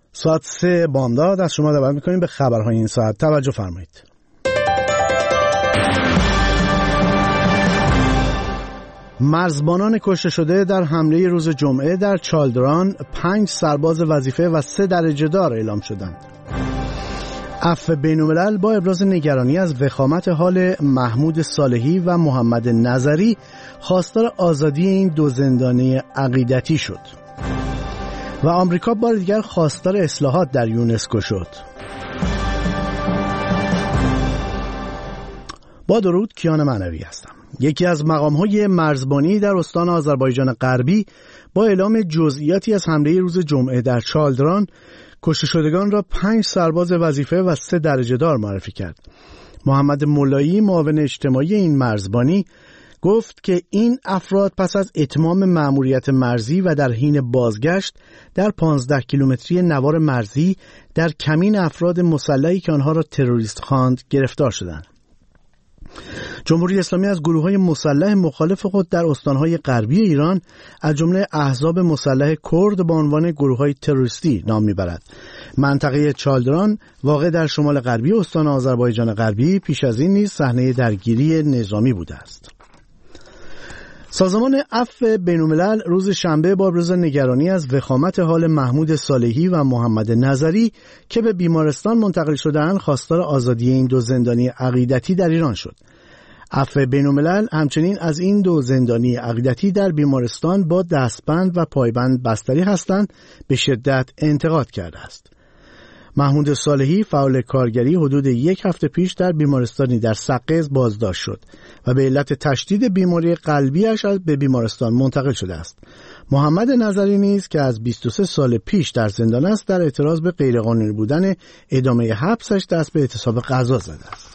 ساعت 3 بامداد از شما دعوت می‌کنیم به خبرهای این ساعت. توجه فرمایید. مرزبانان کشته شده در حمله روز جمعه در چالدران 5 سرباز وظیفه و 3 درجه دار اعلام شدند. عفو بین‌الملل با ابراز نگرانی از وخامت حال محمود صالحی و محمد نظری خواستار آزادی این دو زندانی عقیدتی شد. و آمریکا بار دیگر خواستار اصلاحات در یونسکو شد. با درود، کیان معنوی هستم. یکی از مقام‌های مرزبانی در استان آذربایجان غربی با اعلام جزئیاتی از حمله روز جمعه در چالدران کشته شدگان را 5 سرباز وظیفه و 3 درجه دار معرفی کرد. محمد مولایی، معاون اجتماعی این مرزبانی، گفت که این افراد پس از اتمام مأموریت مرزی و در حین بازگشت در 15 کیلومتری نوار مرزی در کمین افراد مسلحی که آنها را تروریست خواند گرفتار شدند. جمهوری اسلامی از گروه‌های مسلح مخالف خود در استان‌های غربی ایران از جمله احزاب مسلح کرد با عنوان گروه‌های تروریستی نام می‌برد. منطقه چالدران واقع در شمال غربی استان آذربایجان غربی پیش از این نیز صحنه درگیری نظامی بوده است. سازمان عفو بین‌الملل روز شنبه با ابراز نگرانی از وخامت حال محمود صالحی و محمد نظری که به بیمارستان منتقل شده‌اند خواستار آزادی این دو زندانی عقیدتی در ایران شد. عفو بین‌الملل همچنین از این دو زندانی عقیدتی در بیمارستان با دستبند و پایبند بستری هستند به شدت انتقاد کرده است. محمود صالحی فعال کارگری حدود 1 هفته پیش در بیمارستانی در سقز بازداشت شد و به علت تشدید بیماری قلبیش به بیمارستان منتقل شده است. محمد نظری نیز که از 23 سال پیش در زندان است در اعتراض به غیرقانونی بودن ادامه حبسش دست به اعتصاب غذا زده است.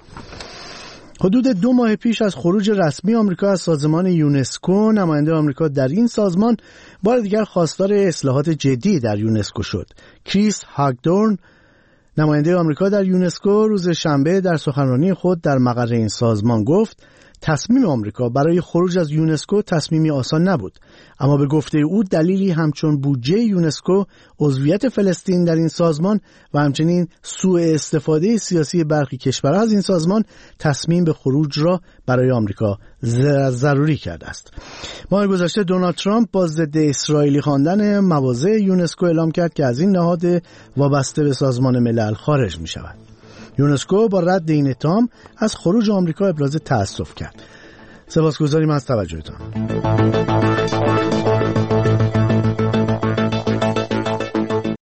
حدود 2 ماه پیش از خروج رسمی آمریکا از سازمان یونسکو، نماینده آمریکا در این سازمان بار دیگر خواستار اصلاحات جدی در یونسکو شد. کریس هاگدورن، نماینده آمریکا در یونسکو، روز شنبه در سخنرانی خود در مقر این سازمان گفت تصمیم آمریکا برای خروج از یونسکو تصمیمی آسان نبود، اما به گفته او دلیلی همچون بودجه یونسکو، عضویت فلسطین در این سازمان و همچنین سوء استفاده سیاسی برخی کشورها از این سازمان تصمیم به خروج را برای آمریکا ضروری کرده است. ماه گذشته دونالد ترامپ با ضد اسرائیلی خواندن مواضع یونسکو اعلام کرد که از این نهاد وابسته به سازمان ملل خارج می شود. یونسکو با رد این اتهام از خروج آمریکا ابراز تأسف کرد. سپاسگزاریم از توجهتان.